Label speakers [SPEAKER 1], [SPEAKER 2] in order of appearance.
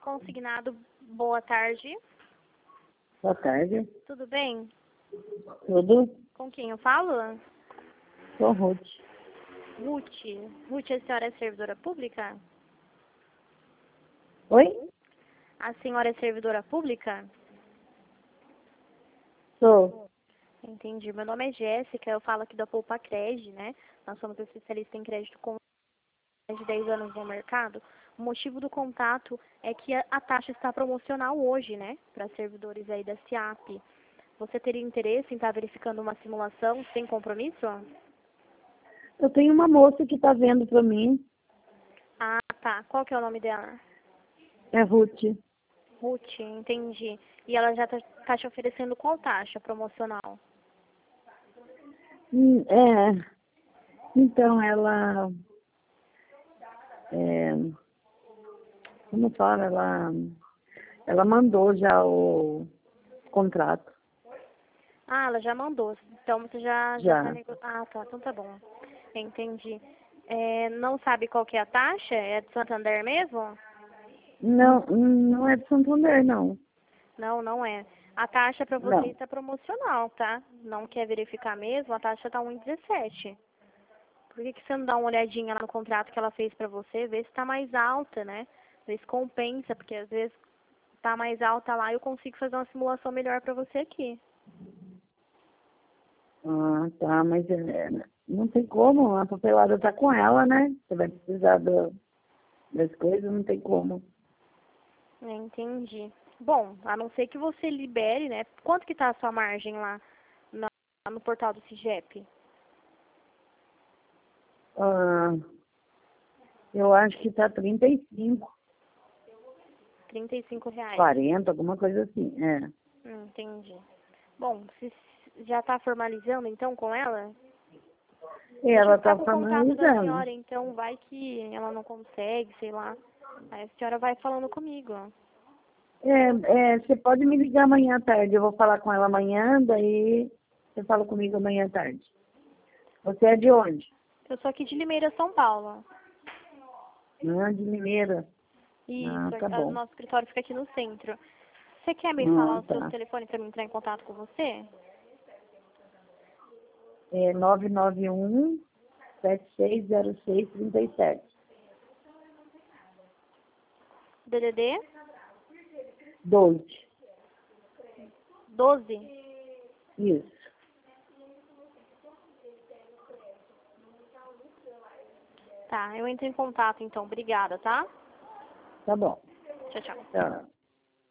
[SPEAKER 1] Consignado, boa tarde.
[SPEAKER 2] Boa tarde.
[SPEAKER 1] Tudo bem?
[SPEAKER 2] Tudo?
[SPEAKER 1] Com quem eu falo?
[SPEAKER 2] Sou Ruth.
[SPEAKER 1] Ruth. Ruth, a senhora é servidora pública?
[SPEAKER 2] Oi?
[SPEAKER 1] A senhora é servidora pública?
[SPEAKER 2] Sou.
[SPEAKER 1] Entendi. Meu nome é Jéssica, eu falo aqui da Poupa Cred, né? Nós somos especialistas em crédito com mais de 10 anos no mercado. O motivo do contato é que a taxa está promocional hoje, né? Para servidores aí da SIAP. Você teria interesse em estar verificando uma simulação sem compromisso?
[SPEAKER 2] Eu tenho uma moça que tá vendo pra mim.
[SPEAKER 1] Ah, tá. Qual que é o nome dela?
[SPEAKER 2] É Ruth.
[SPEAKER 1] Ruth, entendi. E ela já tá te oferecendo qual taxa promocional?
[SPEAKER 2] É. Então, ela... É, como fala? Ela mandou já o contrato.
[SPEAKER 1] Ah, ela já mandou. Então você já tá
[SPEAKER 2] Já.
[SPEAKER 1] negociando. Ah, tá. Então tá bom. Entendi. Não sabe qual que é a taxa? É de Santander mesmo?
[SPEAKER 2] Não, não é de Santander, não.
[SPEAKER 1] Não, não é. A taxa para você
[SPEAKER 2] Não.
[SPEAKER 1] está promocional, tá? Não quer verificar mesmo? A taxa tá 1,17. Por que você não dá uma olhadinha lá no contrato que ela fez para você? Vê se tá mais alta, né? Vê se compensa, porque às vezes tá mais alta lá e eu consigo fazer uma simulação melhor para você aqui.
[SPEAKER 2] Ah, tá, mas não tem como. A papelada tá com ela, né? Você vai precisar das coisas, não tem como.
[SPEAKER 1] Entendi. Bom, a não ser que você libere, né? Quanto que tá a sua margem lá no portal do CIGEP?
[SPEAKER 2] Ah, eu acho que tá 35,
[SPEAKER 1] R$ 35.
[SPEAKER 2] 40, alguma coisa assim. É.
[SPEAKER 1] Entendi. Bom, se já tá formalizando então com ela?
[SPEAKER 2] E
[SPEAKER 1] Deixa eu
[SPEAKER 2] ela
[SPEAKER 1] ficar
[SPEAKER 2] tá
[SPEAKER 1] com o contato da
[SPEAKER 2] formalizando.
[SPEAKER 1] senhora, então vai que ela não consegue, sei lá. Aí a senhora vai falando comigo.
[SPEAKER 2] Você pode me ligar amanhã à tarde. Eu vou falar com ela amanhã, daí você fala comigo amanhã à tarde. Você é de onde?
[SPEAKER 1] Eu sou aqui de Limeira, São Paulo.
[SPEAKER 2] Ah, de Mineira.
[SPEAKER 1] Isso,
[SPEAKER 2] Ah, tá
[SPEAKER 1] o
[SPEAKER 2] bom.
[SPEAKER 1] nosso escritório fica aqui no centro. Você quer me
[SPEAKER 2] Ah,
[SPEAKER 1] falar o seu
[SPEAKER 2] tá.
[SPEAKER 1] telefone para me entrar em contato com você?
[SPEAKER 2] É 991 760637.
[SPEAKER 1] DDD
[SPEAKER 2] 12.
[SPEAKER 1] 12?
[SPEAKER 2] Isso.
[SPEAKER 1] Tá, eu entro em contato então. Obrigada, tá?
[SPEAKER 2] Tá bom.
[SPEAKER 1] Tchau, tchau.
[SPEAKER 2] Tá.